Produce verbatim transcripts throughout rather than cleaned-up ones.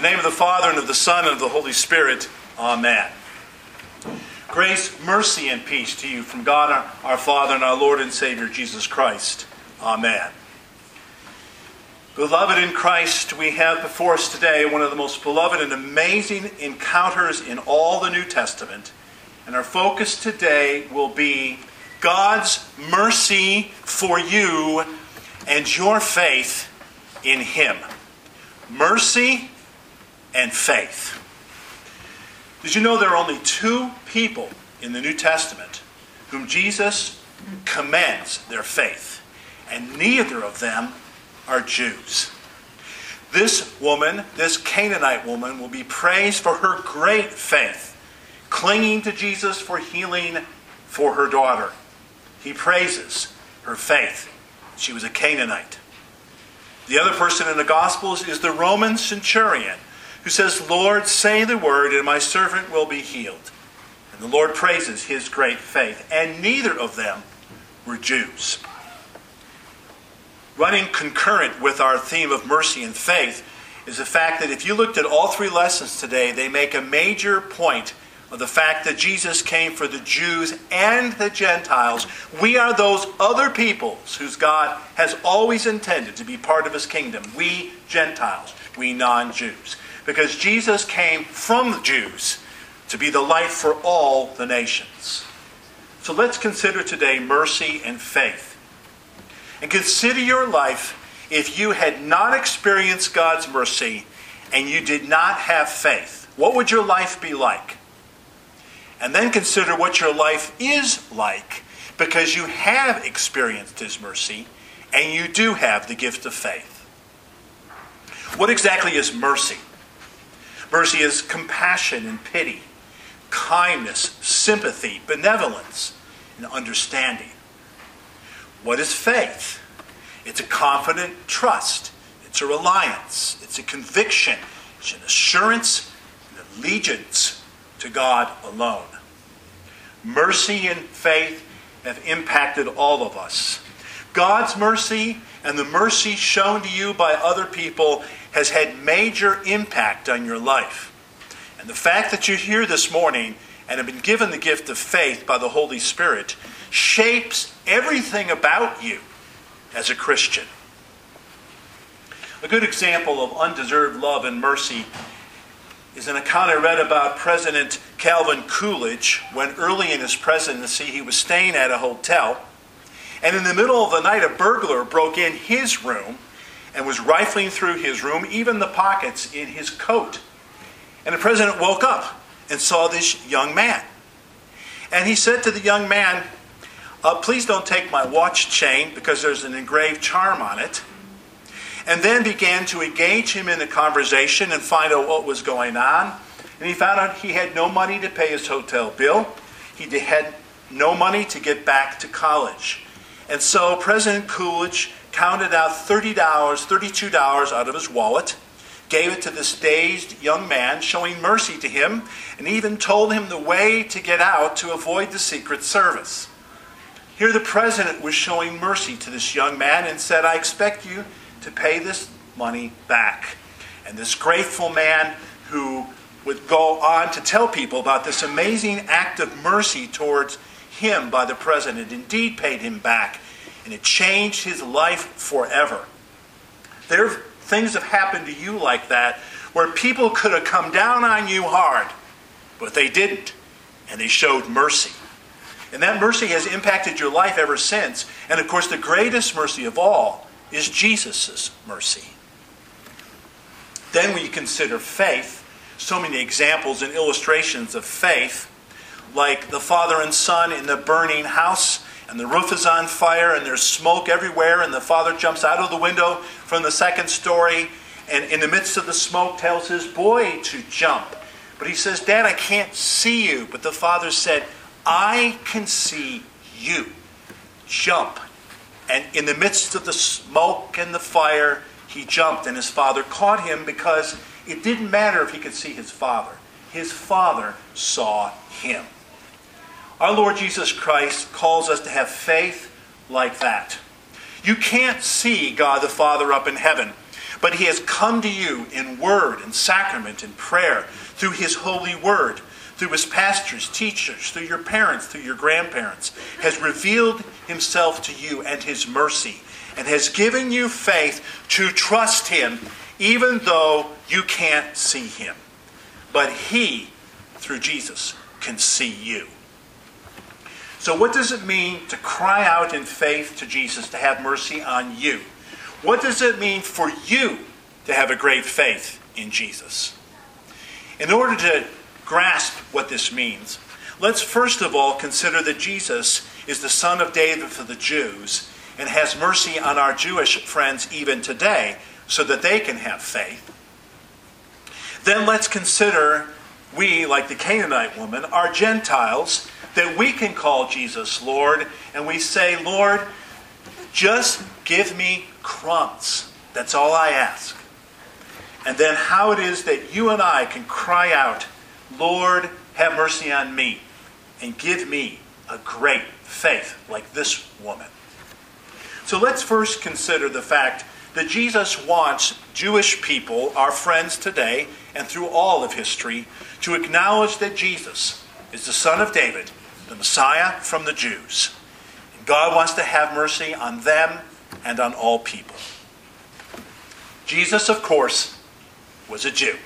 name of the Father, and of the Son, and of the Holy Spirit. Amen. Grace, mercy, and peace to you from God our, our Father and our Lord and Savior Jesus Christ. Amen. Beloved in Christ, we have before us today one of the most beloved and amazing encounters in all the New Testament. And our focus today will be God's mercy for you and your faith in Him. Mercy and faith. Did you know there are only two people in the New Testament whom Jesus commends their faith? And neither of them are Jews. This woman, this Canaanite woman, will be praised for her great faith, clinging to Jesus for healing for her daughter. He praises her faith. She was a Canaanite. The other person in the Gospels is the Roman centurion, who says, Lord, say the word, and my servant will be healed. And the Lord praises his great faith. And neither of them were Jews. Running concurrent with our theme of mercy and faith is the fact that if you looked at all three lessons today, they make a major point of the fact that Jesus came for the Jews and the Gentiles. We are those other peoples whose God has always intended to be part of His kingdom. We Gentiles, we non-Jews. Because Jesus came from the Jews to be the light for all the nations. So let's consider today mercy and faith. And consider your life if you had not experienced God's mercy and you did not have faith. What would your life be like? And then consider what your life is like because you have experienced His mercy and you do have the gift of faith. What exactly is mercy? Mercy is compassion and pity, kindness, sympathy, benevolence, and understanding. What is faith? It's a confident trust. It's a reliance. It's a conviction. It's an assurance and allegiance to God alone. Mercy and faith have impacted all of us. God's mercy and the mercy shown to you by other people has had major impact on your life. And the fact that you're here this morning and have been given the gift of faith by the Holy Spirit shapes everything about you as a Christian. A good example of undeserved love and mercy is an account I read about President Calvin Coolidge when early in his presidency he was staying at a hotel. And in the middle of the night, a burglar broke in his room and was rifling through his room, even the pockets in his coat. And the president woke up and saw this young man. And he said to the young man, uh, please don't take my watch chain because there's an engraved charm on it. And then began to engage him in a conversation and find out what was going on. And he found out he had no money to pay his hotel bill. He had no money to get back to college. And so President Coolidge counted out thirty dollars, thirty-two dollars out of his wallet, gave it to this dazed young man, showing mercy to him, and even told him the way to get out to avoid the Secret Service. Here the president was showing mercy to this young man and said, I expect you to pay this money back. And this grateful man who would go on to tell people about this amazing act of mercy towards him by the president indeed paid him back. And it changed his life forever. There are things have happened to you like that where people could have come down on you hard, but they didn't. And they showed mercy. And that mercy has impacted your life ever since. And of course, the greatest mercy of all is Jesus' mercy. Then when you consider faith, so many examples and illustrations of faith, like the father and son in the burning house, and the roof is on fire, and there's smoke everywhere, and the father jumps out of the window from the second story, and in the midst of the smoke tells his boy to jump. But he says, Dad, I can't see you. But the father said, I can see you. Jump. And in the midst of the smoke and the fire, he jumped, and his father caught him because it didn't matter if he could see his father. His father saw him. Our Lord Jesus Christ calls us to have faith like that. You can't see God the Father up in heaven, but he has come to you in word and sacrament and prayer, through his holy word, through his pastors, teachers, through your parents, through your grandparents, has revealed himself to you and his mercy, and has given you faith to trust him, even though you can't see him. But he, through Jesus, can see you. So what does it mean to cry out in faith to Jesus to have mercy on you? What does it mean for you to have a great faith in Jesus? In order to grasp what this means, let's first of all consider that Jesus is the Son of David for the Jews and has mercy on our Jewish friends even today so that they can have faith. Then let's consider we, like the Canaanite woman, are Gentiles, that we can call Jesus Lord, and we say, Lord, just give me crumbs. That's all I ask. And then how it is that you and I can cry out, Lord, have mercy on me, and give me a great faith like this woman. So let's first consider the fact that Jesus wants Jewish people, our friends today, and through all of history, to acknowledge that Jesus is the Son of David, the Messiah from the Jews. And God wants to have mercy on them and on all people. Jesus, of course, was a Jew.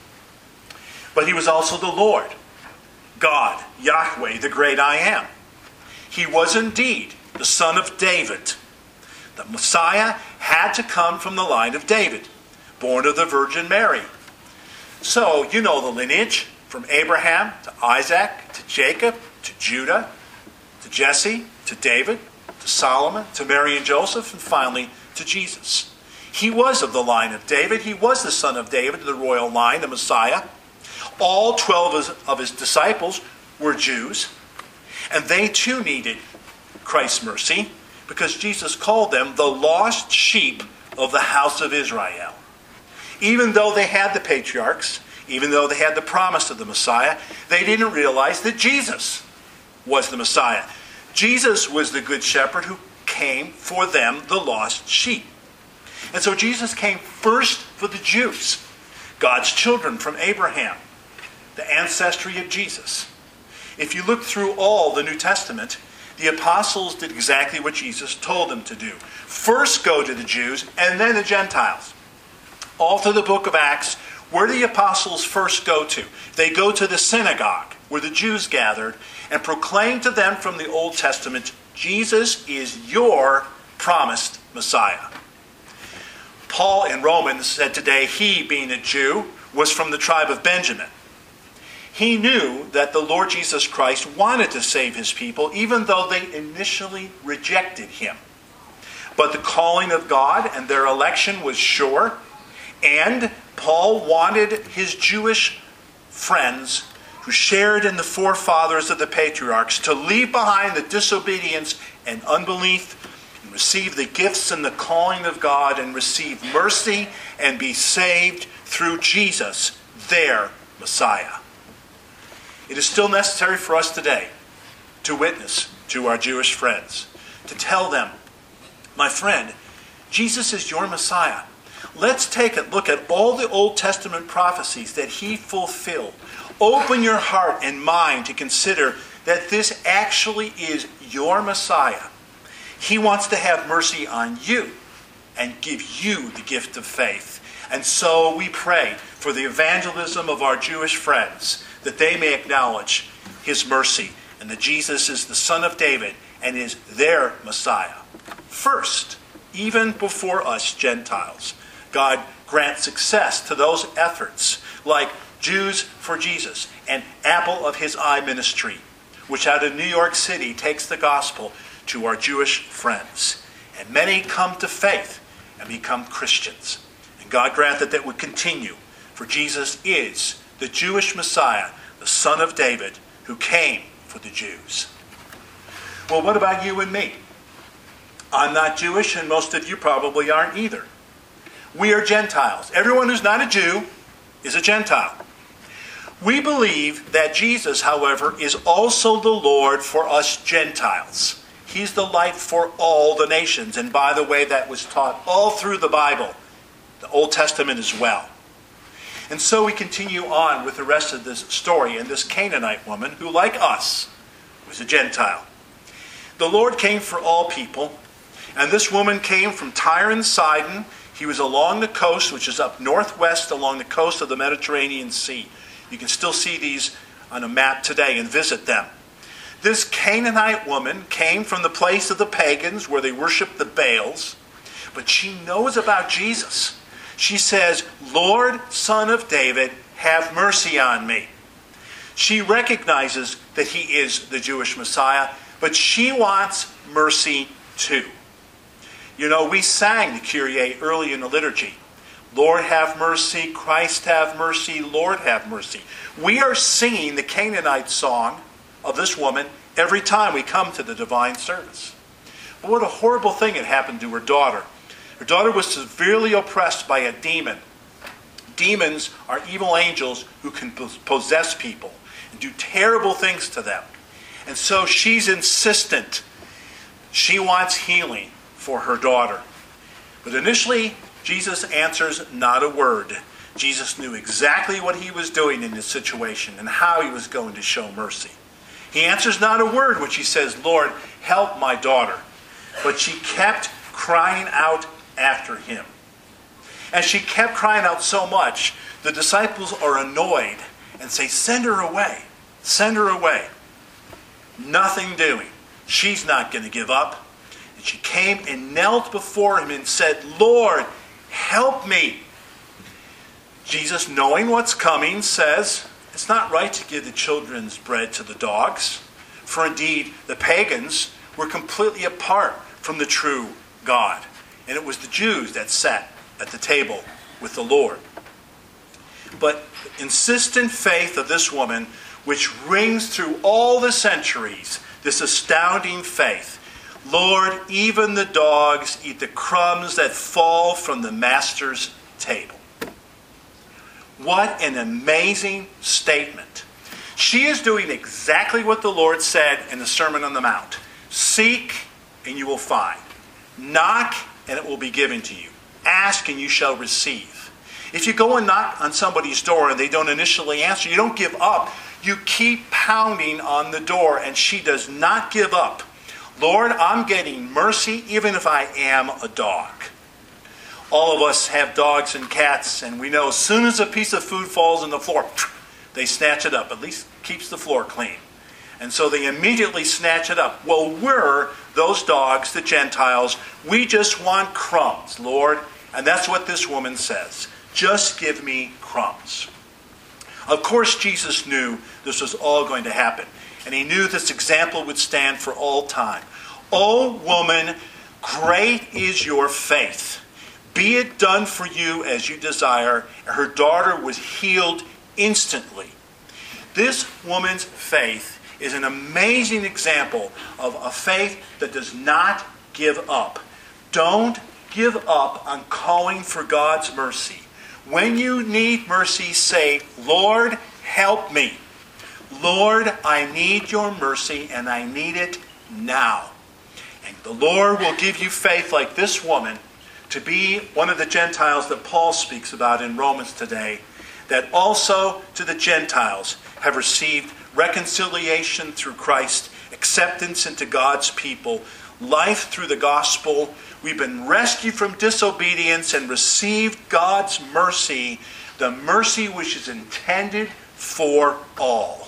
But he was also the Lord, God, Yahweh, the great I Am. He was indeed the Son of David. The Messiah had to come from the line of David, born of the Virgin Mary. So, you know the lineage, from Abraham to Isaac to Jacob to Judah to Jesse to David to Solomon to Mary and Joseph, and finally to Jesus. He was of the line of David. He was the son of David, the royal line, the Messiah. All twelve of his disciples were Jews, and they too needed Christ's mercy, because Jesus called them the lost sheep of the house of Israel. Even though they had the patriarchs, even though they had the promise of the Messiah, they didn't realize that Jesus was the Messiah. Jesus was the good shepherd who came for them, the lost sheep. And so Jesus came first for the Jews, God's children from Abraham, the ancestry of Jesus. If you look through all the New Testament, the apostles did exactly what Jesus told them to do. First go to the Jews and then the Gentiles. All through the book of Acts, where do the apostles first go to? They go to the synagogue, where the Jews gathered, and proclaim to them from the Old Testament, Jesus is your promised Messiah. Paul in Romans said today, he, being a Jew, was from the tribe of Benjamin. He knew that the Lord Jesus Christ wanted to save his people, even though they initially rejected him. But the calling of God and their election was sure, and Paul wanted his Jewish friends who shared in the forefathers of the patriarchs to leave behind the disobedience and unbelief and receive the gifts and the calling of God and receive mercy and be saved through Jesus, their Messiah. It is still necessary for us today to witness to our Jewish friends, to tell them, my friend, Jesus is your Messiah. Let's take a look at all the Old Testament prophecies that he fulfilled. Open your heart and mind to consider that this actually is your Messiah. He wants to have mercy on you and give you the gift of faith. And so we pray for the evangelism of our Jewish friends, that they may acknowledge his mercy and that Jesus is the Son of David and is their Messiah. First, even before us Gentiles, God grant success to those efforts like Jews for Jesus and Apple of His Eye Ministry, which out of New York City takes the gospel to our Jewish friends. And many come to faith and become Christians. And God grant that that would continue, for Jesus is the Jewish Messiah, the Son of David, who came for the Jews. Well, what about you and me? I'm not Jewish, and most of you probably aren't either. We are Gentiles. Everyone who's not a Jew is a Gentile. We believe that Jesus, however, is also the Lord for us Gentiles. He's the light for all the nations. And by the way, that was taught all through the Bible. the Old Testament as well. And so we continue on with the rest of this story and this Canaanite woman who, like us, was a Gentile. The Lord came for all people, and this woman came from Tyre and Sidon. He was along the coast, which is up northwest along the coast of the Mediterranean Sea. You can still see these on a map today and visit them. This Canaanite woman came from the place of the pagans where they worshiped the Baals, but she knows about Jesus. She says, "Lord, Son of David, have mercy on me." She recognizes that he is the Jewish Messiah, but she wants mercy too. You know, we sang the Kyrie early in the liturgy. Lord have mercy, Christ have mercy, Lord have mercy. We are singing the Canaanite song of this woman every time we come to the divine service. But what a horrible thing had happened to her daughter. Her daughter was severely oppressed by a demon. Demons are evil angels who can possess people and do terrible things to them. And so she's insistent. She wants healing for her daughter. But initially, Jesus answers not a word. Jesus knew exactly what he was doing in this situation and how he was going to show mercy. He answers not a word when she says, "Lord, help my daughter." But she kept crying out after him. And she kept crying out so much, the disciples are annoyed and say, "Send her away. Send her away." Nothing doing. She's not going to give up. And she came and knelt before him and said, "Lord, help me." Jesus, knowing what's coming, says, "It's not right to give the children's bread to the dogs." For indeed, the pagans were completely apart from the true God. And it was the Jews that sat at the table with the Lord. But the insistent faith of this woman, which rings through all the centuries, this astounding faith. "Lord, even the dogs eat the crumbs that fall from the master's table." What an amazing statement. She is doing exactly what the Lord said in the Sermon on the Mount. Seek and you will find. Knock and it will be given to you. Ask and you shall receive. If you go and knock on somebody's door and they don't initially answer, you don't give up. You keep pounding on the door, and she does not give up. "Lord, I'm getting mercy even if I am a dog." All of us have dogs and cats, and we know as soon as a piece of food falls on the floor, they snatch it up. At least keeps the floor clean. And so they immediately snatch it up. Well, we're those dogs, the Gentiles. We just want crumbs, Lord. And that's what this woman says. Just give me crumbs. Of course, Jesus knew this was all going to happen. And he knew this example would stand for all time. "O woman, great is your faith. Be it done for you as you desire." Her daughter was healed instantly. This woman's faith is an amazing example of a faith that does not give up. Don't give up on calling for God's mercy. When you need mercy, say, "Lord, help me. Lord, I need your mercy and I need it now." And the Lord will give you faith like this woman to be one of the Gentiles that Paul speaks about in Romans today, that also to the Gentiles have received reconciliation through Christ, acceptance into God's people, life through the gospel. We've been rescued from disobedience and received God's mercy, the mercy which is intended for all.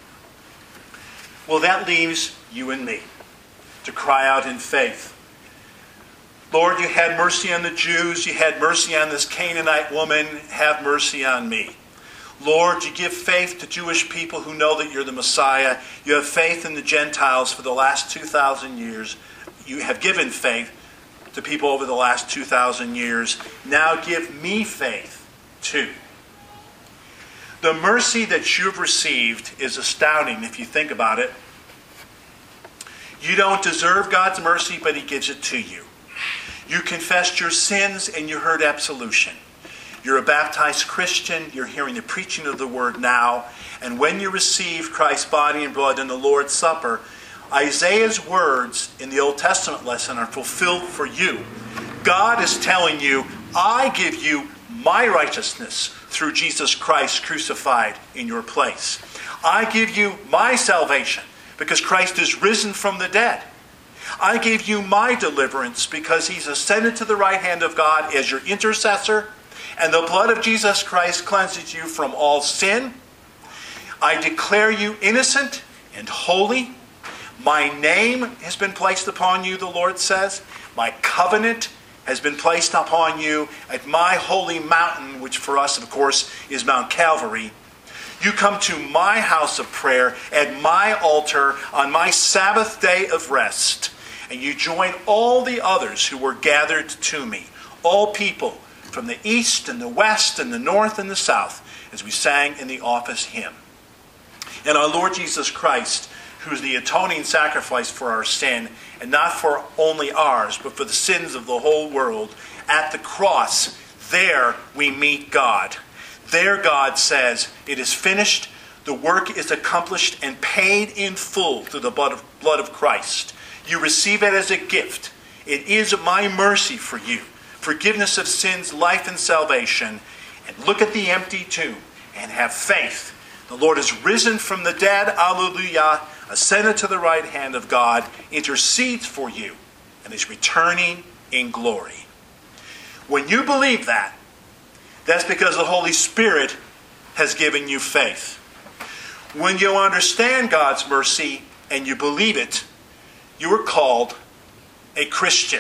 Well, that leaves you and me to cry out in faith. "Lord, you had mercy on the Jews. You had mercy on this Canaanite woman. Have mercy on me. Lord, you give faith to Jewish people who know that you're the Messiah. You have faith in the Gentiles for the last two thousand years. You have given faith to people over the last two thousand years. Now give me faith too." The mercy that you've received is astounding if you think about it. You don't deserve God's mercy, but he gives it to you. You confessed your sins and you heard absolution. You're a baptized Christian. You're hearing the preaching of the word now. And when you receive Christ's body and blood in the Lord's Supper, Isaiah's words in the Old Testament lesson are fulfilled for you. God is telling you, I give you my righteousness through Jesus Christ crucified in your place. I give you my salvation because Christ is risen from the dead. I give you my deliverance because he's ascended to the right hand of God as your intercessor, and the blood of Jesus Christ cleanses you from all sin. I declare you innocent and holy. My name has been placed upon you, the Lord says. My covenant has been placed upon you at my holy mountain, which for us, of course, is Mount Calvary. You come to my house of prayer at my altar on my Sabbath day of rest, and you join all the others who were gathered to me, all people from the east and the west and the north and the south, as we sang in the office hymn. And our Lord Jesus Christ, who is the atoning sacrifice for our sin, and not for only ours, but for the sins of the whole world, at the cross, there we meet God. There God says, it is finished, the work is accomplished and paid in full through the blood of, blood of Christ. You receive it as a gift. It is my mercy for you, forgiveness of sins, life, and salvation. And look at the empty tomb and have faith. The Lord is risen from the dead, alleluia, ascended to the right hand of God, intercedes for you, and is returning in glory. When you believe that, that's because the Holy Spirit has given you faith. When you understand God's mercy and you believe it, you are called a Christian.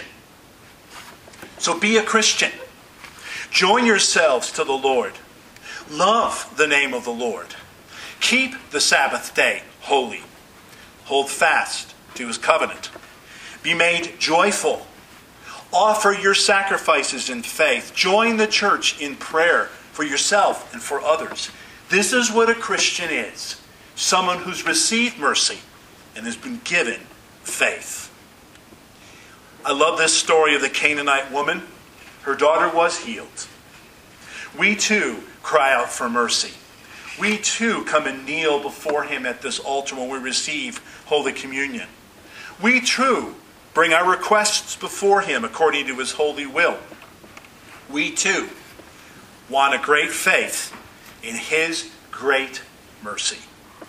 So be a Christian. Join yourselves to the Lord. Love the name of the Lord. Keep the Sabbath day holy. Hold fast to his covenant. Be made joyful. Offer your sacrifices in faith. Join the church in prayer for yourself and for others. This is what a Christian is. Someone who's received mercy and has been given faith. I love this story of the Canaanite woman. Her daughter was healed. We too cry out for mercy. We too come and kneel before him at this altar when we receive Holy Communion. We too bring our requests before him according to his holy will. We too want a great faith in his great mercy.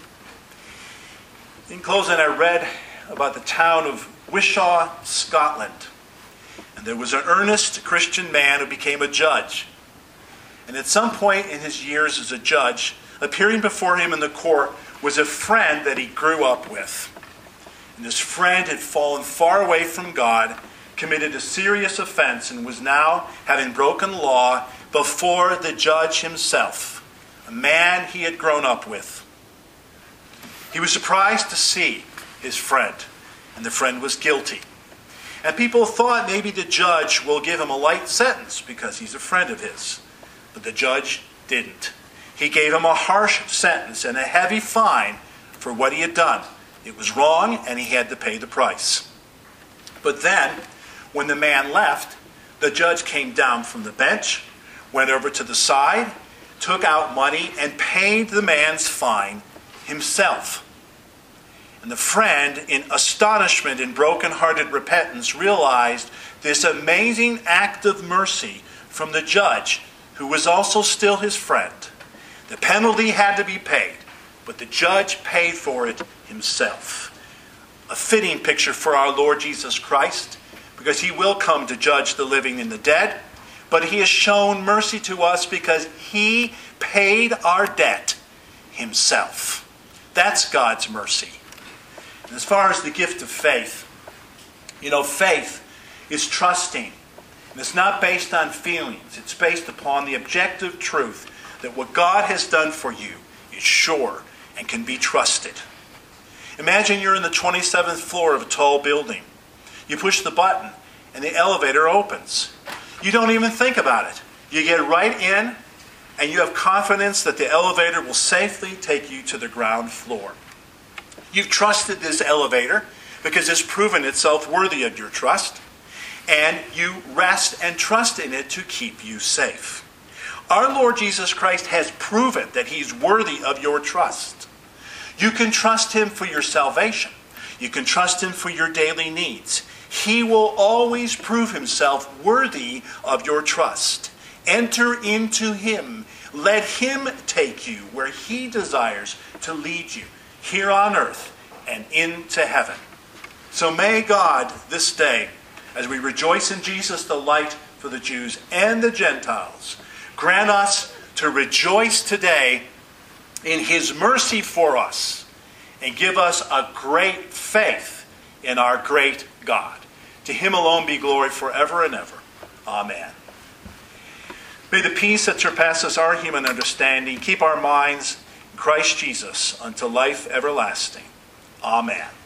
In closing, I read about the town of Wishaw, Scotland. And there was an earnest Christian man who became a judge. And at some point in his years as a judge, appearing before him in the court was a friend that he grew up with. And this friend had fallen far away from God, committed a serious offense, and was now, having broken law, before the judge himself, a man he had grown up with. He was surprised to see his friend, and the friend was guilty. And people thought maybe the judge will give him a light sentence because he's a friend of his. But the judge didn't. He gave him a harsh sentence and a heavy fine for what he had done. It was wrong, and he had to pay the price. But then, when the man left, the judge came down from the bench, went over to the side, took out money, and paid the man's fine himself. And the friend, in astonishment and broken-hearted repentance, realized this amazing act of mercy from the judge, who was also still his friend. The penalty had to be paid, but the judge paid for it himself. A fitting picture for our Lord Jesus Christ, because he will come to judge the living and the dead, but he has shown mercy to us because he paid our debt himself. That's God's mercy. And as far as the gift of faith, you know, faith is trusting. And it's not based on feelings. It's based upon the objective truth that what God has done for you is sure and can be trusted. Imagine you're in the twenty-seventh floor of a tall building. You push the button and the elevator opens. You don't even think about it. You get right in and you have confidence that the elevator will safely take you to the ground floor. You've trusted this elevator because it's proven itself worthy of your trust, and you rest and trust in it to keep you safe. Our Lord Jesus Christ has proven that he's worthy of your trust. You can trust him for your salvation. You can trust him for your daily needs. He will always prove himself worthy of your trust. Enter into him. Let him take you where he desires to lead you, here on earth and into heaven. So may God this day, as we rejoice in Jesus, the light for the Jews and the Gentiles, grant us to rejoice today in his mercy for us and give us a great faith in our great God. To him alone be glory forever and ever. Amen. May the peace that surpasses our human understanding keep our minds in Christ Jesus unto life everlasting. Amen.